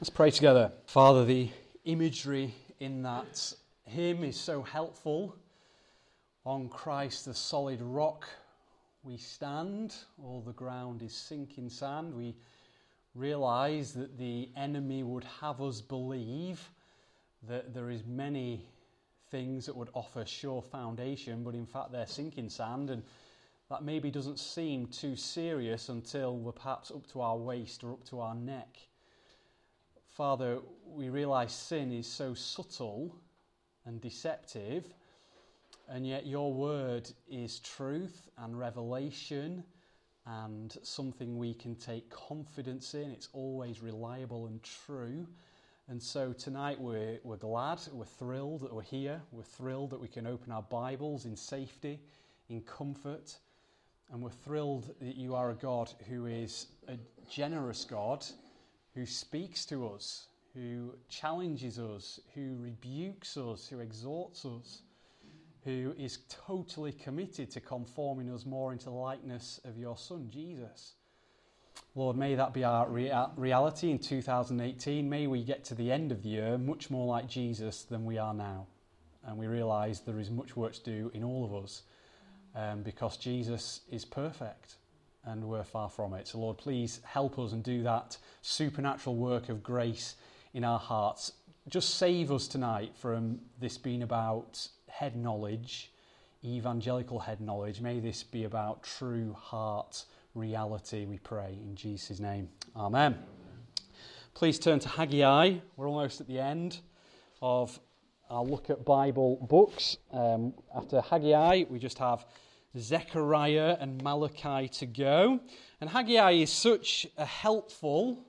Let's pray together. Father, the imagery in that hymn is so helpful. On Christ, the solid rock, we stand. All the ground is sinking sand. We realise that the enemy would have us believe that there is many things that would offer sure foundation, but in fact they're sinking sand, and that maybe doesn't seem too serious until we're perhaps up to our waist or up to our neck. Father, we realise sin is so subtle and deceptive, and yet your word is truth and revelation and something we can take confidence in. It's always reliable and true. And so tonight we're glad, we're thrilled that we're here. We're thrilled that we can open our Bibles in safety, in comfort. And we're thrilled that you are a God who is a generous God, who speaks to us, who challenges us, who rebukes us, who exhorts us, who is totally committed to conforming us more into the likeness of your Son, Jesus. Lord, may that be our reality in 2018. May we get to the end of the year much more like Jesus than we are now. And we realise there is much work to do in all of us because Jesus is perfect. And we're far from it. So Lord, please help us and do that supernatural work of grace in our hearts. Just save us tonight from this being about head knowledge, evangelical head knowledge. May this be about true heart reality, we pray, in Jesus' name. Amen. Please turn to Haggai. We're almost at the end of our look at Bible books. After Haggai, we just have Zechariah and Malachi to go. And Haggai is such a helpful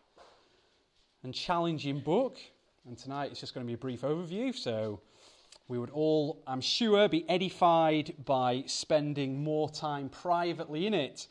and challenging book. And tonight it's just going to be a brief overview. So we would all, I'm sure, be edified by spending more time privately in it.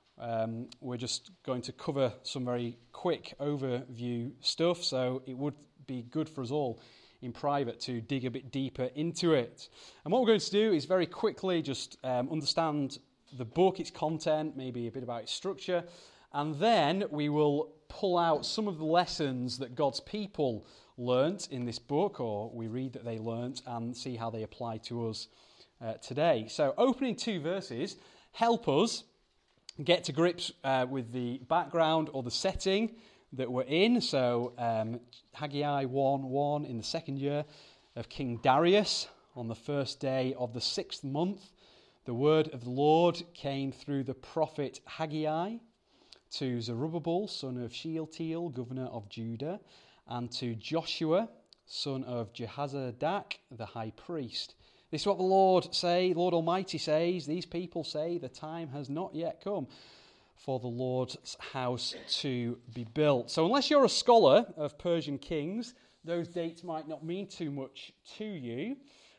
We're just going to cover some very quick overview stuff. So it would be good for us all in private to dig a bit deeper into it. And what we're going to do is very quickly just understand the book, its content, maybe a bit about its structure, and then we will pull out some of the lessons that God's people learnt in this book, or we read that they learnt, and see how they apply to us today. So opening 2 verses help us get to grips with the background or the setting that we're in. So Haggai 1:1, in the second year of King Darius, on the first day of the 6th month, the word of the Lord came through the prophet Haggai to Zerubbabel, son of Shealtiel, governor of Judah, and to Joshua, son of Jehozadak, the high priest. This is what the Lord Almighty says, these people say, the time has not yet come for the Lord's house to be built. So unless you're a scholar of Persian kings, those dates might not mean too much to you.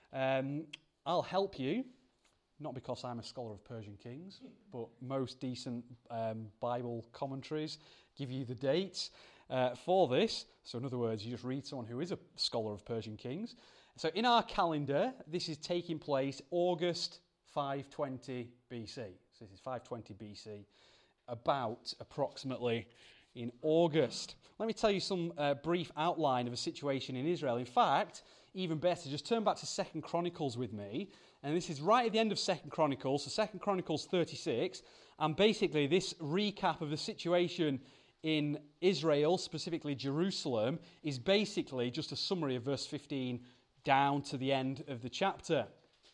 I'll help you, not because I'm a scholar of Persian kings, but most decent Bible commentaries give you the dates for this. So in other words, you just read someone who is a scholar of Persian kings. So in our calendar, this is taking place August 520 BC. So this is 520 BC. About approximately in August. Let me tell you some brief outline of a situation in Israel. In fact, even better, just turn back to 2 Chronicles with me. And this is right at the end of 2 Chronicles, so 2 Chronicles 36. And basically this recap of the situation in Israel, specifically Jerusalem, is basically just a summary of verse 15 down to the end of the chapter.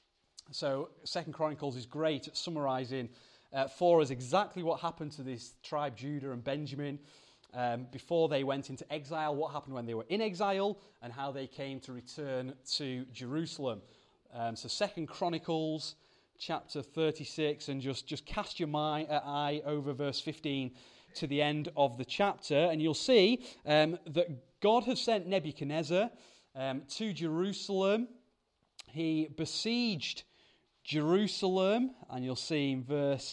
So 2 Chronicles is great at summarising for us exactly what happened to this tribe, Judah and Benjamin, before they went into exile, what happened when they were in exile, and how they came to return to Jerusalem. So 2 Chronicles chapter 36, and just cast your eye over verse 15 to the end of the chapter, and you'll see that God has sent Nebuchadnezzar to Jerusalem. He besieged Jerusalem, and you'll see in verse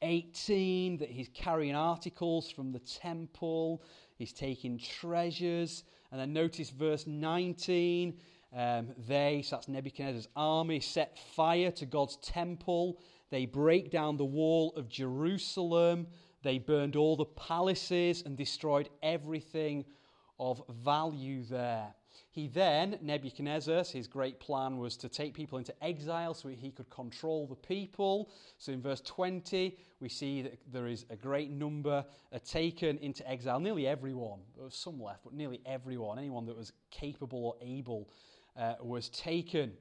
18 that he's carrying articles from the temple, he's taking treasures, and then notice verse 19, so that's Nebuchadnezzar's army, set fire to God's temple, they break down the wall of Jerusalem, they burned all the palaces and destroyed everything of value there. He then, Nebuchadnezzar, his great plan was to take people into exile so he could control the people. So in verse 20, we see that there is a great number taken into exile. Nearly everyone. There was some left, but nearly everyone, anyone that was capable or able, was taken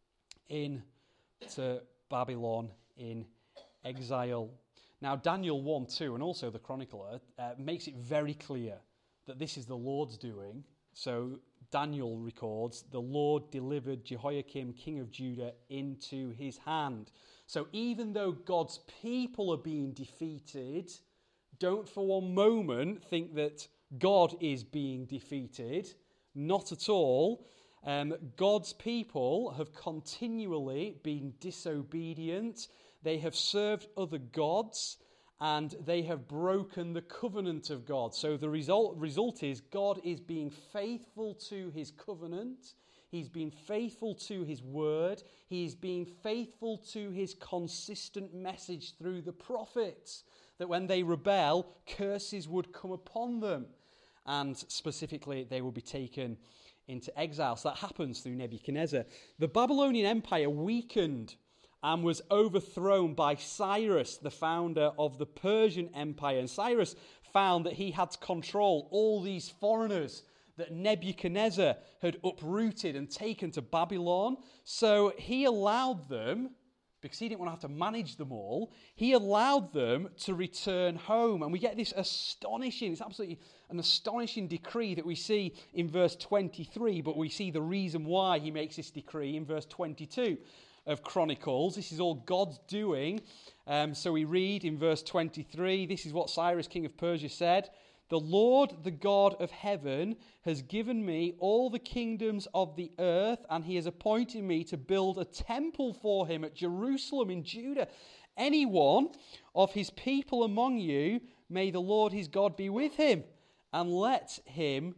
into Babylon in exile. Now, Daniel 1:2 and also the chronicler makes it very clear that this is the Lord's doing. So Daniel records, the Lord delivered Jehoiakim, king of Judah, into his hand. So even though God's people are being defeated, don't for one moment think that God is being defeated. Not at all. God's people have continually been disobedient. They have served other gods, and they have broken the covenant of God. So the result is God is being faithful to his covenant. He's been faithful to his word. He's being faithful to his consistent message through the prophets, that when they rebel, curses would come upon them. And specifically, they will be taken into exile. So that happens through Nebuchadnezzar. The Babylonian Empire weakened and was overthrown by Cyrus, the founder of the Persian Empire. And Cyrus found that he had to control all these foreigners that Nebuchadnezzar had uprooted and taken to Babylon. So he allowed them, because he didn't want to have to manage them all, he allowed them to return home. And we get this it's absolutely an astonishing decree that we see in verse 23, but we see the reason why he makes this decree in verse 22 of Chronicles. This is all God's doing. So we read in verse 23, this is what Cyrus, king of Persia, said: "The Lord, the God of heaven, has given me all the kingdoms of the earth, and he has appointed me to build a temple for him at Jerusalem in Judah. Anyone of his people among you, may the Lord his God be with him, and let him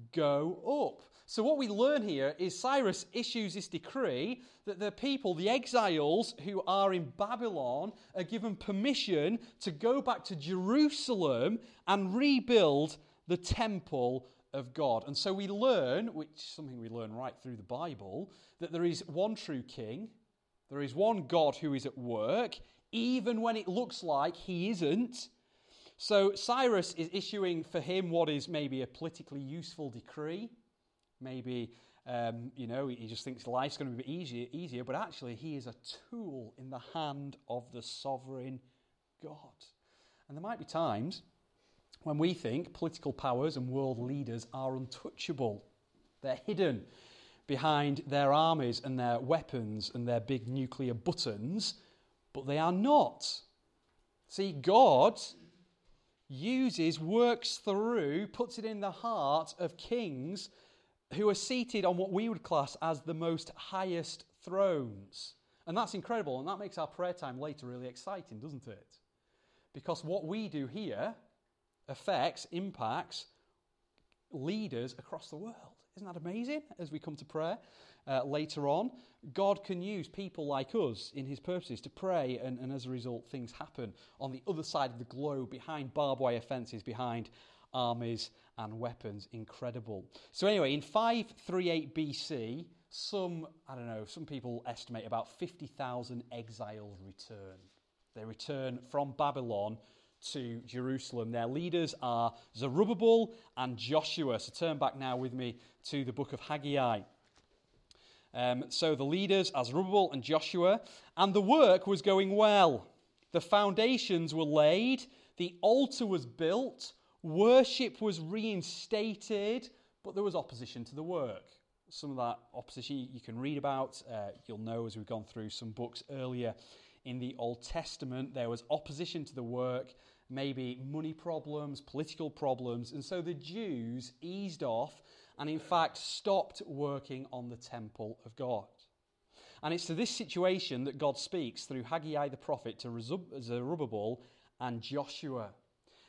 go up." So what we learn here is Cyrus issues this decree that the people, the exiles who are in Babylon, are given permission to go back to Jerusalem and rebuild the temple of God. And so we learn, which is something we learn right through the Bible, that there is one true king, there is one God who is at work, even when it looks like he isn't. So Cyrus is issuing for him what is maybe a politically useful decree. Maybe, he just thinks life's going to be a bit easier, but actually he is a tool in the hand of the sovereign God. And there might be times when we think political powers and world leaders are untouchable. They're hidden behind their armies and their weapons and their big nuclear buttons, but they are not. See, God works through, puts it in the heart of kings who are seated on what we would class as the most highest thrones. And that's incredible, and that makes our prayer time later really exciting, doesn't it? Because what we do here impacts leaders across the world. Isn't that amazing? As we come to prayer later on, God can use people like us in his purposes to pray, and as a result, things happen on the other side of the globe, behind barbed wire fences, behind armies and weapons. Incredible. So anyway, in 538 BC, some people estimate about 50,000 exiles return. They return from Babylon to Jerusalem. Their leaders are Zerubbabel and Joshua. So turn back now with me to the book of Haggai. So the leaders are Zerubbabel and Joshua, and the work was going well. The foundations were laid, the altar was built, worship was reinstated, but there was opposition to the work. Some of that opposition you can read about. You'll know as we've gone through some books earlier in the Old Testament, there was opposition to the work, maybe money problems, political problems, and so the Jews eased off and in fact stopped working on the temple of God. And it's to this situation that God speaks through Haggai the prophet to Zerubbabel and Joshua.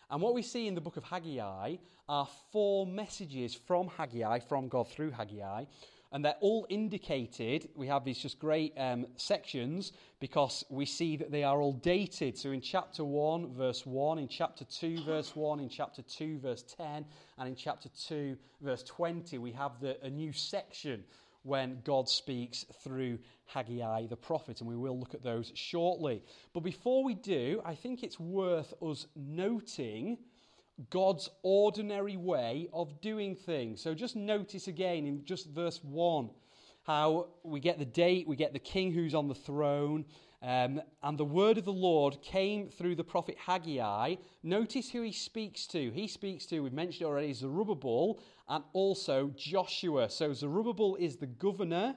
And what we see in the book of Haggai are 4 messages from Haggai, from God through Haggai, and they're all indicated. We have these just great sections because we see that they are all dated. So in chapter 1, verse 1, in chapter 2, verse 1, in chapter 2, verse 10, and in chapter 2, verse 20, we have a new section when God speaks through Haggai the prophet, and we will look at those shortly. But before we do, I think it's worth us noting God's ordinary way of doing things. So just notice again in just verse 1 how we get the date, we get the king who's on the throne, and the word of the Lord came through the prophet Haggai. Notice who he speaks to. He speaks to, we've mentioned it already, Zerubbabel and also Joshua. So Zerubbabel is the governor,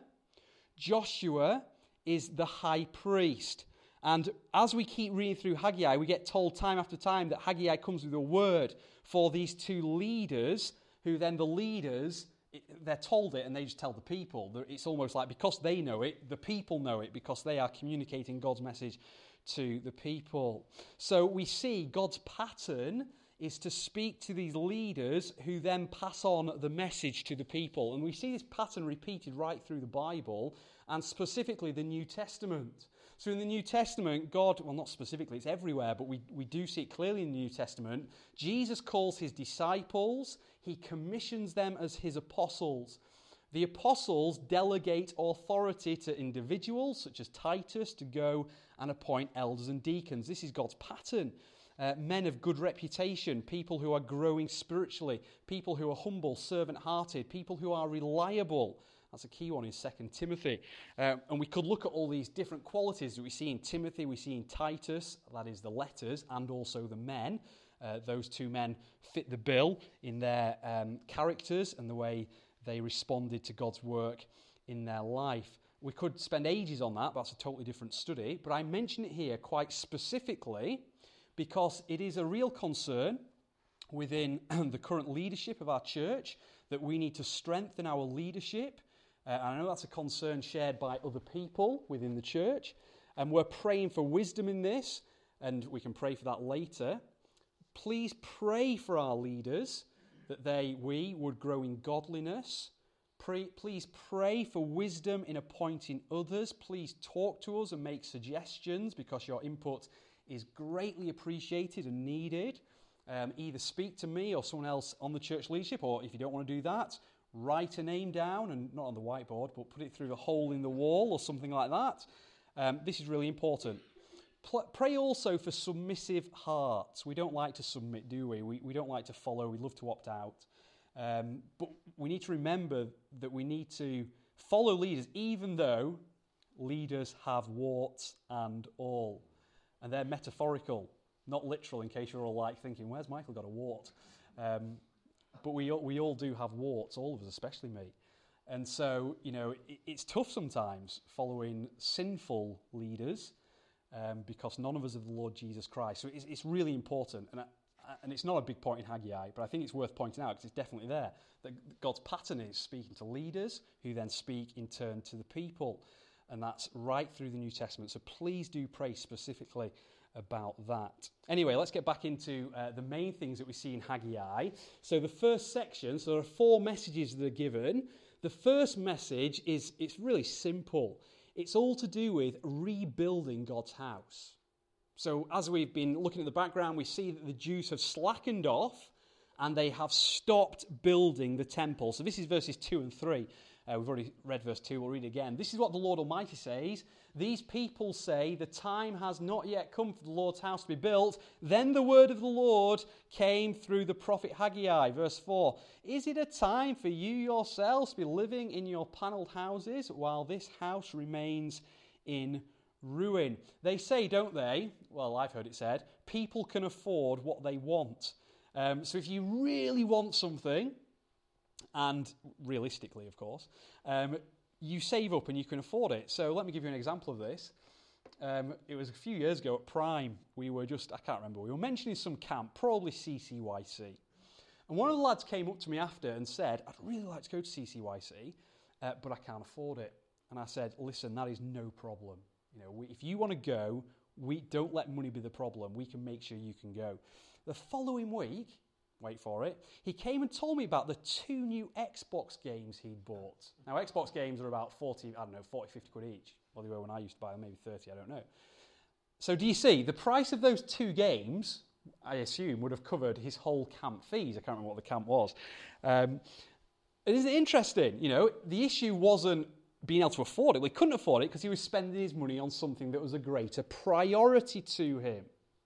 Joshua is the high priest. And as we keep reading through Haggai, we get told time after time that Haggai comes with a word for these 2 leaders, who then the leaders, they're told it and they just tell the people. It's almost like because they know it, the people know it, because they are communicating God's message to the people. So we see God's pattern is to speak to these leaders who then pass on the message to the people. And we see this pattern repeated right through the Bible, and specifically the New Testament. So in the New Testament, God, well, not specifically, it's everywhere, but we do see it clearly in the New Testament. Jesus calls his disciples, he commissions them as his apostles. The apostles delegate authority to individuals, such as Titus, to go and appoint elders and deacons. This is God's pattern. Men of good reputation, people who are growing spiritually, people who are humble, servant-hearted, people who are reliable. That's a key one in 2 Timothy. And we could look at all these different qualities that we see in Timothy, we see in Titus, that is the letters, and also the men. Those 2 men fit the bill in their characters and the way they responded to God's work in their life. We could spend ages on that, but that's a totally different study. But I mention it here quite specifically because it is a real concern within the current leadership of our church that we need to strengthen our leadership. I know that's a concern shared by other people within the church, and we're praying for wisdom in this, and we can pray for that later. Please pray for our leaders that we would grow in godliness. Please pray for wisdom in appointing others. Please talk to us and make suggestions, because your input is greatly appreciated and needed. Either speak to me or someone else on the church leadership, or if you don't want to do that, write a name down, and not on the whiteboard, but put it through the hole in the wall or something like that. This is really important. Pray also for submissive hearts. We don't like to submit, do we? We don't like to follow. We love to opt out. But we need to remember that we need to follow leaders, even though leaders have warts and all. And they're metaphorical, not literal, in case you're all like thinking, where's Michael got a wart? But we all do have warts, all of us, especially me. And so, it's tough sometimes following sinful leaders, because none of us are the Lord Jesus Christ. So it's really important, and it's not a big point in Haggai, but I think it's worth pointing out because it's definitely there, that God's pattern is speaking to leaders who then speak in turn to the people, and that's right through the New Testament. So please do pray specifically about that. Anyway, let's get back into the main things that we see in Haggai. So the first section, so there are 4 messages that are given. The first message it's really simple. It's all to do with rebuilding God's house. So as we've been looking at the background, we see that the Jews have slackened off and they have stopped building the temple. So this is verses 2 and 3. We've already read verse 2, we'll read it again. This is what the Lord Almighty says. These people say, the time has not yet come for the Lord's house to be built. Then the word of the Lord came through the prophet Haggai. Verse 4, is it a time for you yourselves to be living in your panelled houses while this house remains in ruin? They say, don't they? Well, I've heard it said, people can afford what they want. So if you really want something, and realistically, of course, you save up and you can afford it. So let me give you an example of this. It was a few years ago at Prime. We were I can't remember, we were mentioning some camp, probably CCYC. And one of the lads came up to me after and said, I'd really like to go to CCYC, but I can't afford it. And I said, listen, that is no problem. If you want to go, we don't let money be the problem. We can make sure you can go. The following week, wait for it, he came and told me about the 2 new Xbox games he'd bought. Now, Xbox games are about 40, 50 quid each. Well, they were when I used to buy them, maybe 30, I don't know. So do you see, the price of those 2 games, I assume, would have covered his whole camp fees. I can't remember what the camp was. Isn't it interesting? You know, the issue wasn't being able to afford it. Well, he couldn't afford it because he was spending his money on something that was a greater priority to him.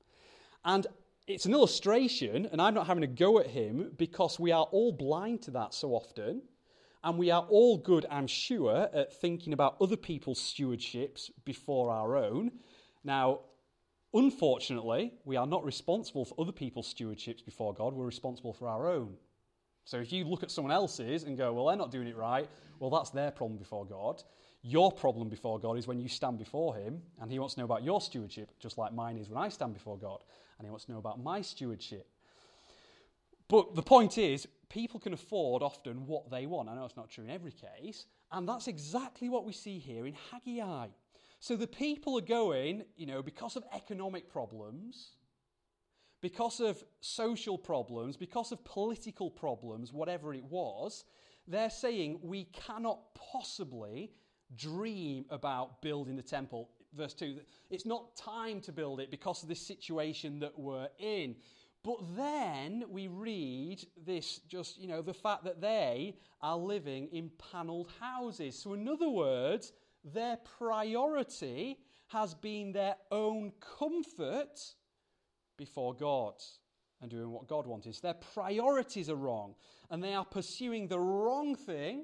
And it's an illustration, and I'm not having a go at him, because we are all blind to that so often, and we are all good, I'm sure, at thinking about other people's stewardships before our own. Now, unfortunately, we are not responsible for other people's stewardships before God. We're responsible for our own. So if you look at someone else's and go, well, they're not doing it right, well, that's their problem before God. Your problem before God is when you stand before him, and he wants to know about your stewardship, just like mine is when I stand before God, and he wants to know about my stewardship. But the point is, people can afford often what they want. I know it's not true in every case, and that's exactly what we see here in Haggai. So the people are going, because of economic problems, because of social problems, because of political problems, whatever it was, they're saying we cannot possibly dream about building the temple. Verse 2, it's not time to build it because of this situation that we're in. But then we read this, the fact that they are living in panelled houses. So in other words, their priority has been their own comfort before God and doing what God wanted. So their priorities are wrong, and they are pursuing the wrong thing,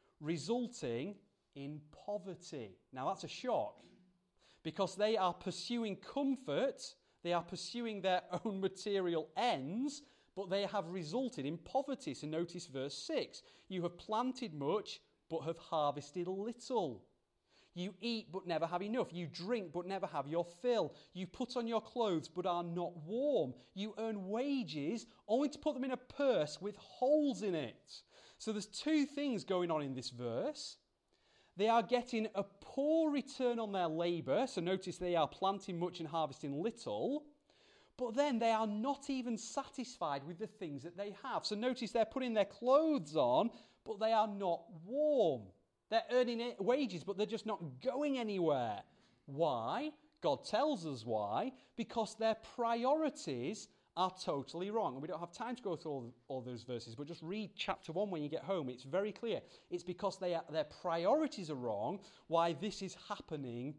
resulting in poverty. Now that's a shock, because they are pursuing comfort, they are pursuing their own material ends, but they have resulted in poverty. So notice verse 6. You have planted much, but have harvested little. You eat but never have enough. You drink but never have your fill. You put on your clothes but are not warm. You earn wages only to put them in a purse with holes in it. So there's 2 things going on in this verse. They are getting a poor return on their labour. So notice they are planting much and harvesting little. But then they are not even satisfied with the things that they have. So notice they're putting their clothes on, but they are not warm. They're earning wages, but they're just not going anywhere. Why? God tells us why. Because their priorities are totally wrong. And we don't have time to go through all those verses, but just read chapter 1 when you get home. It's very clear. It's because their priorities are wrong why this is happening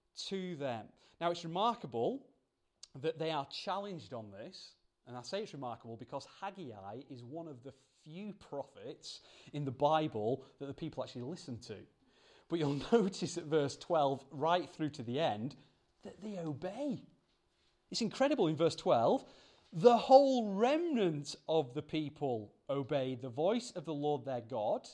to them. Now, it's remarkable that they are challenged on this. And I say it's remarkable because Haggai is one of the few prophets in the Bible that the people actually listen to. But you'll notice at verse 12, right through to the end, that they obey. It's incredible in verse 12. The whole remnant of the people obeyed the voice of the Lord their God.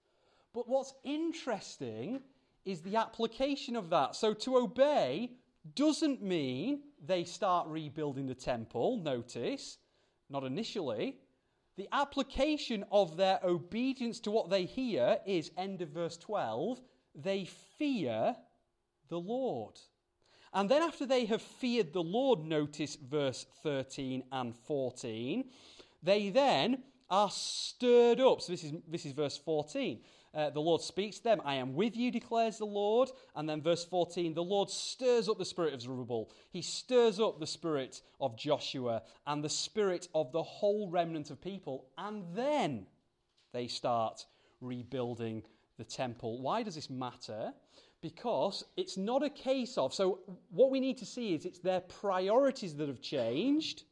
But what's interesting is the application of that. So to obey doesn't mean they start rebuilding the temple, notice, not initially. The application of their obedience to what they hear is, end of verse 12, they fear the Lord. And then after they have feared the Lord, notice verse 13 and 14, they then are stirred up. So this is verse 14. The Lord speaks to them, I am with you, declares the Lord. And then verse 14, the Lord stirs up the spirit of Zerubbabel. He stirs up the spirit of Joshua and the spirit of the whole remnant of people. And then they start rebuilding the temple. Why does this matter? Because it's not a case of, so what we need to see is it's their priorities that have changed.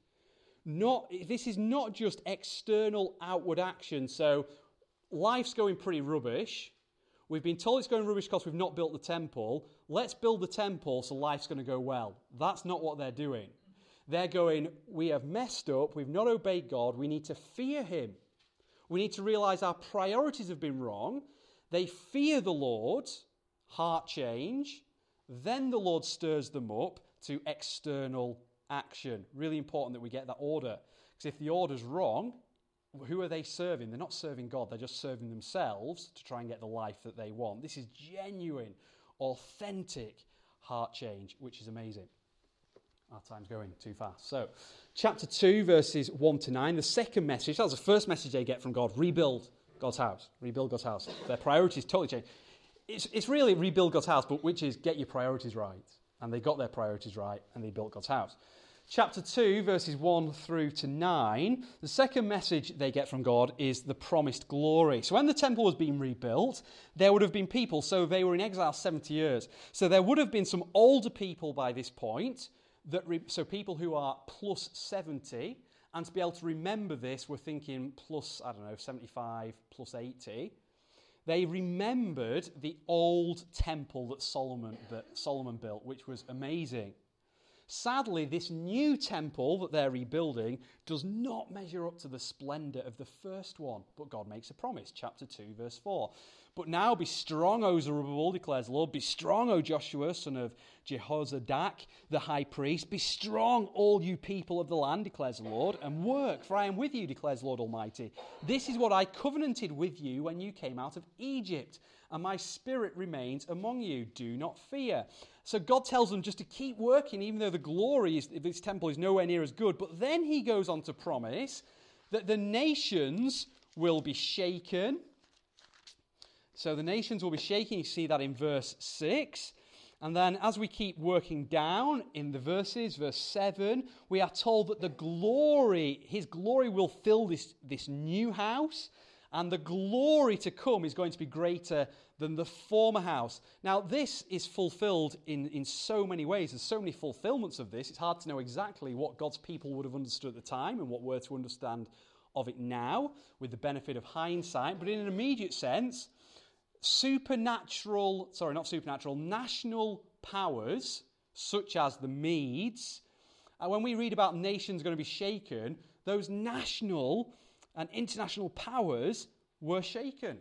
This is not just external outward action. So life's going pretty rubbish. We've been told it's going rubbish because we've not built the temple. Let's build the temple so life's going to go well. That's not what they're doing. They're going, we have messed up. We've not obeyed God. We need to fear him. We need to realize our priorities have been wrong. They fear the Lord, heart change. Then the Lord stirs them up to external action. Really important that we get that order. Because if the order's wrong, who are they serving? They're not serving God. They're just serving themselves to try and get the life that they want. This is genuine, authentic heart change, which is amazing. Our time's going too fast. So, chapter 2, verses 1 to 9, the second message, that was the first message they get from God, rebuild God's house. Rebuild God's house. Their priorities totally change. It's really rebuild God's house, but which is get your priorities right. And they got their priorities right, and they built God's house. Chapter 2, verses 1 through to 9, the second message they get from God is the promised glory. So when the temple was being rebuilt, there would have been people, so they were in exile 70 years. So there would have been some older people by this point, so people who are plus 70, and to be able to remember this, we're thinking plus, 75, plus 80. They remembered the old temple that Solomon built, which was amazing. Sadly, this new temple that they're rebuilding does not measure up to the splendor of the first one. But God makes a promise, chapter 2, verse 4. But now be strong, O Zerubbabel, declares the Lord. Be strong, O Joshua, son of Jehozadak, the high priest. Be strong, all you people of the land, declares the Lord, and work, for I am with you, declares the Lord Almighty. This is what I covenanted with you when you came out of Egypt, and my spirit remains among you. Do not fear. So God tells them just to keep working, even though the glory of this temple is nowhere near as good. But then he goes on to promise that the nations will be shaken. So the nations will be shaken. You see that in verse 6. And then as we keep working down in the verses, verse 7, we are told that his glory will fill this new house. And the glory to come is going to be greater than the former house. Now, this is fulfilled in so many ways. There's so many fulfillments of this. It's hard to know exactly what God's people would have understood at the time and what we're to understand of it now with the benefit of hindsight. But in an immediate sense, national powers, such as the Medes, when we read about nations going to be shaken, those national and international powers were shaken.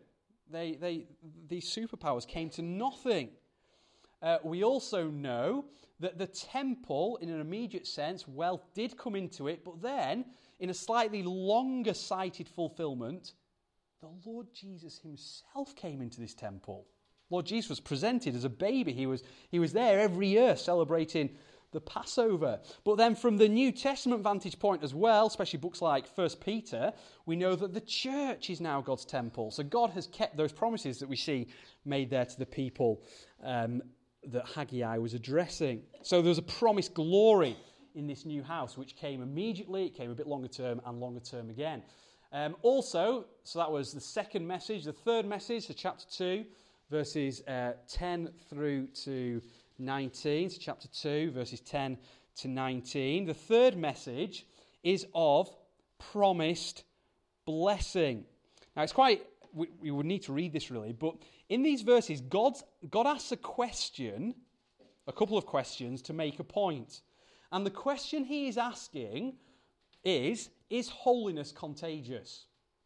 These superpowers came to nothing. We also know that the temple, in an immediate sense, wealth did come into it, but then, in a slightly longer-sighted fulfillment, the Lord Jesus himself came into this temple. Lord Jesus was presented as a baby. He was there every year celebrating the Passover. But then from the New Testament vantage point as well, especially books like 1 Peter, we know that the church is now God's temple. So God has kept those promises that we see made there to the people that Haggai was addressing. So there was a promised glory in this new house, which came immediately, it came a bit longer term, and longer term again. So that was the second message. The third message, so chapter 2, verses 10 through to 19, so chapter 2, verses 10 to 19. The third message is of promised blessing. Now, it's we would need to read this really, but in these verses, God asks a couple of questions to make a point. And the question he is asking is holiness contagious?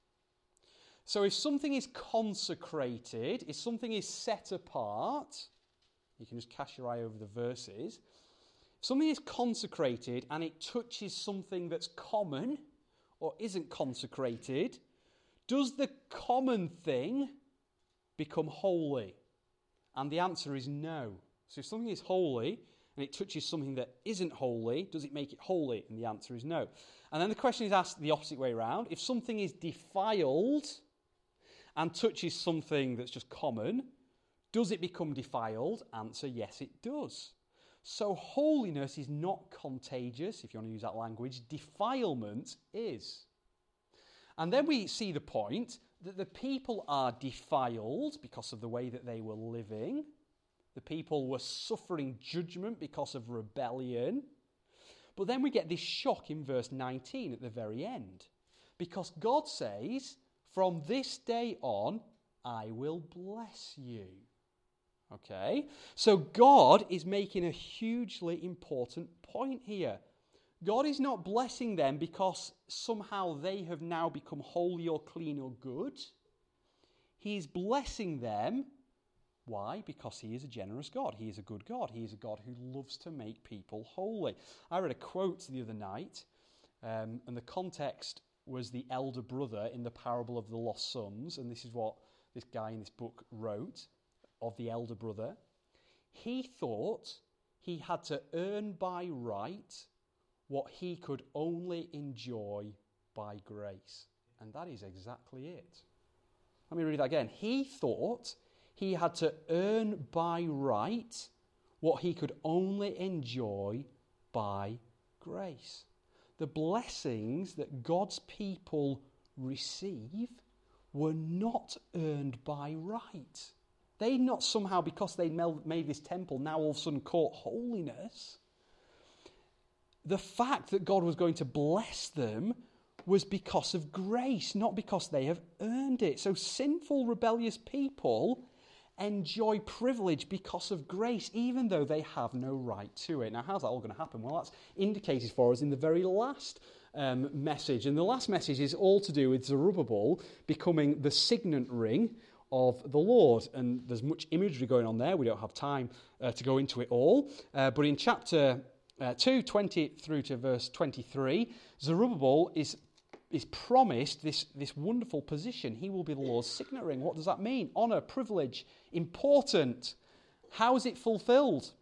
So if something is consecrated, if something is set apart, you can just cast your eye over the verses. If something is consecrated and it touches something that's common or isn't consecrated, does the common thing become holy? And the answer is no. So if something is holy and it touches something that isn't holy, does it make it holy? And the answer is no. And then the question is asked the opposite way around. If something is defiled and touches something that's just common, does it become defiled? Answer, yes, it does. So holiness is not contagious, if you want to use that language. Defilement is. And then we see the point that the people are defiled because of the way that they were living. The people were suffering judgment because of rebellion. But then we get this shock in verse 19 at the very end. Because God says, from this day on, I will bless you. Okay? So God is making a hugely important point here. God is not blessing them because somehow they have now become holy or clean or good. He's blessing them. Why? Because he is a generous God. He is a good God. He is a God who loves to make people holy. I read a quote the other night, and the context was the elder brother in the parable of the lost sons, and this is what this guy in this book wrote of the elder brother. He thought he had to earn by right what he could only enjoy by grace. And that is exactly it. Let me read that again. He thought he had to earn by right what he could only enjoy by grace. The blessings that God's people receive were not earned by right. They not somehow, because they made this temple, now all of a sudden caught holiness. The fact that God was going to bless them was because of grace, not because they have earned it. So sinful, rebellious people enjoy privilege because of grace, even though they have no right to it. Now, how's that all going to happen? Well, that's indicated for us in the very last message. And the last message is all to do with Zerubbabel becoming the signet ring of the Lord. And there's much imagery going on there. We don't have time to go into it all. But in chapter 2, 20 through to verse 23, Zerubbabel is promised this wonderful position. He will be the Lord's signet ring. What does that mean? Honour, privilege, important. How is it fulfilled?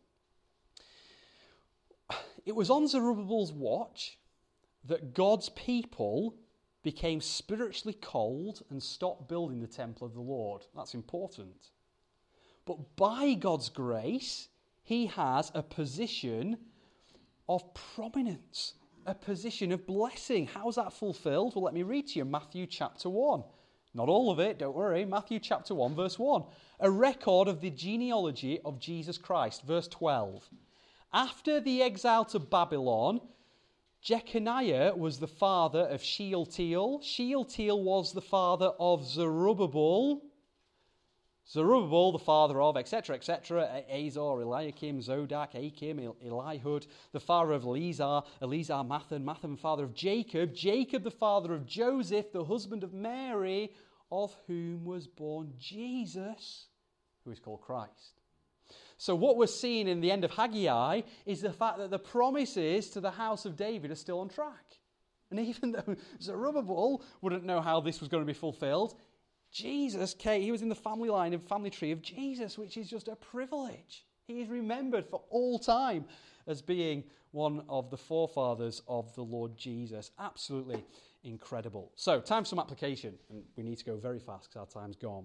It was on Zerubbabel's watch that God's people became spiritually cold and stopped building the temple of the Lord. That's important. But by God's grace, he has a position of prominence, a position of blessing. How's that fulfilled? Well, let me read to you Matthew chapter 1. Not all of it, don't worry. Matthew chapter 1, verse 1. A record of the genealogy of Jesus Christ. Verse 12. After the exile to Babylon, Jeconiah was the father of Shealtiel. Shealtiel was the father of Zerubbabel. Zerubbabel, the father of, etc., etc., Azor, Eliakim, Zodak, Achim, Elihud, the father of Eleazar, Mathan, Mathan, father of Jacob, Jacob, the father of Joseph, the husband of Mary, of whom was born Jesus, who is called Christ. So what we're seeing in the end of Haggai is the fact that the promises to the house of David are still on track. And even though Zerubbabel wouldn't know how this was going to be fulfilled, Jesus came, he was in the family line and family tree of Jesus, which is just a privilege. He is remembered for all time as being one of the forefathers of the Lord Jesus. Absolutely incredible. So, time for some application, and we need to go very fast because our time's gone.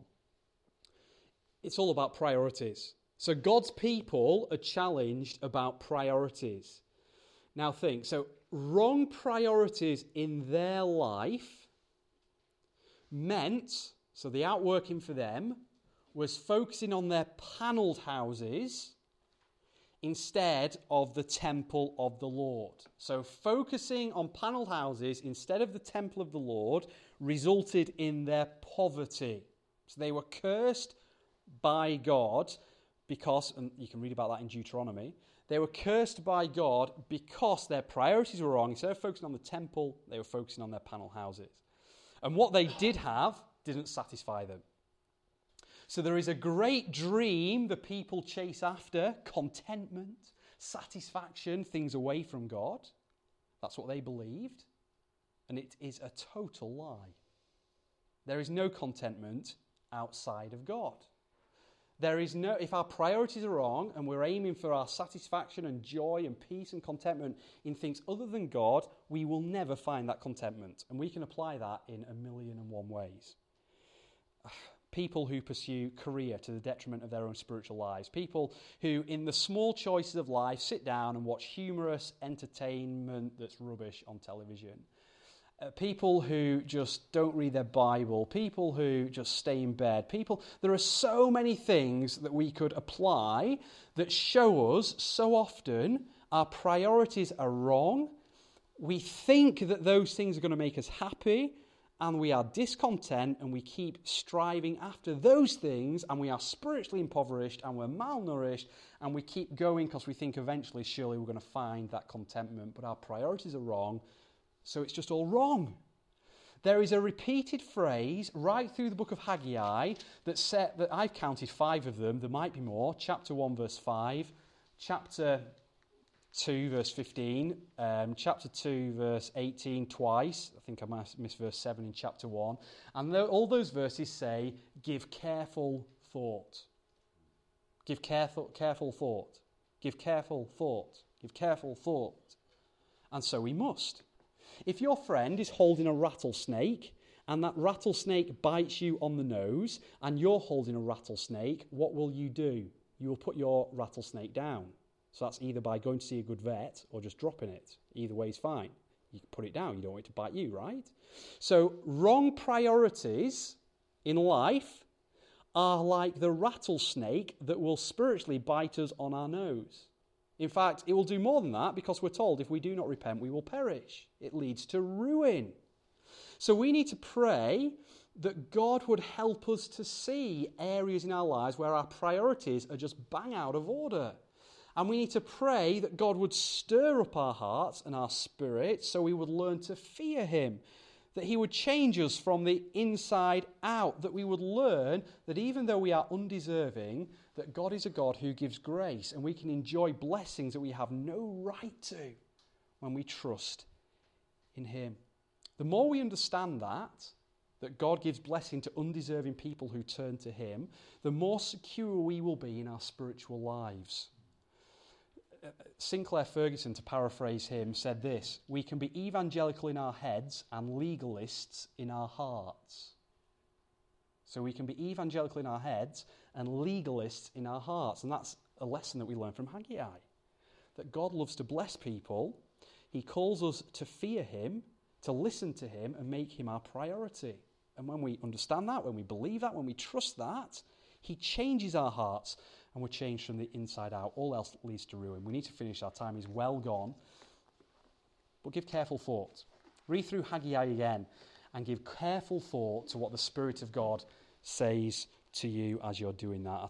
It's all about priorities. So God's people are challenged about priorities. Now think, so wrong priorities in their life meant, so the outworking for them was focusing on their panelled houses instead of the temple of the Lord. So focusing on panelled houses instead of the temple of the Lord resulted in their poverty. So they were cursed by God because, and you can read about that in Deuteronomy, they were cursed by God because their priorities were wrong. Instead of focusing on the temple, they were focusing on their panel houses. And what they did have didn't satisfy them. So there is a great dream the people chase after, contentment, satisfaction, things away from God. That's what they believed. And it is a total lie. There is no contentment outside of God. There is no, if our priorities are wrong and we're aiming for our satisfaction and joy and peace and contentment in things other than God, we will never find that contentment. And we can apply that in 1,000,001 ways. People who pursue career to the detriment of their own spiritual lives. People who, in the small choices of life, sit down and watch humorous entertainment that's rubbish on television. People who just don't read their Bible, people who just stay in bed, there are so many things that we could apply that show us so often our priorities are wrong. We think that those things are going to make us happy, and we are discontent, and we keep striving after those things, and we are spiritually impoverished, and we're malnourished, and we keep going because we think eventually, surely we're going to find that contentment, but our priorities are wrong. So it's just all wrong. There is a repeated phrase right through the book of Haggai that I've counted 5 of them. There might be more. Chapter 1, verse 5. Chapter 2, verse 15. Chapter 2, verse 18 twice. I think I missed verse 7 in chapter 1. And all those verses say, give careful thought. Give careful thought. Give careful thought. Give careful thought. And so we must. If your friend is holding a rattlesnake and that rattlesnake bites you on the nose and you're holding a rattlesnake, what will you do? You will put your rattlesnake down. So that's either by going to see a good vet or just dropping it. Either way is fine. You can put it down. You don't want it to bite you, right? So wrong priorities in life are like the rattlesnake that will spiritually bite us on our nose. In fact, it will do more than that because we're told if we do not repent, we will perish. It leads to ruin. So we need to pray that God would help us to see areas in our lives where our priorities are just bang out of order. And we need to pray that God would stir up our hearts and our spirits so we would learn to fear him, that he would change us from the inside out, that we would learn that even though we are undeserving, that God is a God who gives grace and we can enjoy blessings that we have no right to when we trust in him. The more we understand that God gives blessing to undeserving people who turn to him, the more secure we will be in our spiritual lives. Sinclair Ferguson, to paraphrase him, said this: we can be evangelical in our heads and legalists in our hearts. So we can be evangelical in our heads and legalists in our hearts. And that's a lesson that we learn from Haggai. That God loves to bless people. He calls us to fear him, to listen to him and make him our priority. And when we understand that, when we believe that, when we trust that, he changes our hearts and we're changed from the inside out. All else leads to ruin. We need to finish. Our time is well gone. But give careful thought. Read through Haggai again and give careful thought to what the Spirit of God says to you as you're doing that.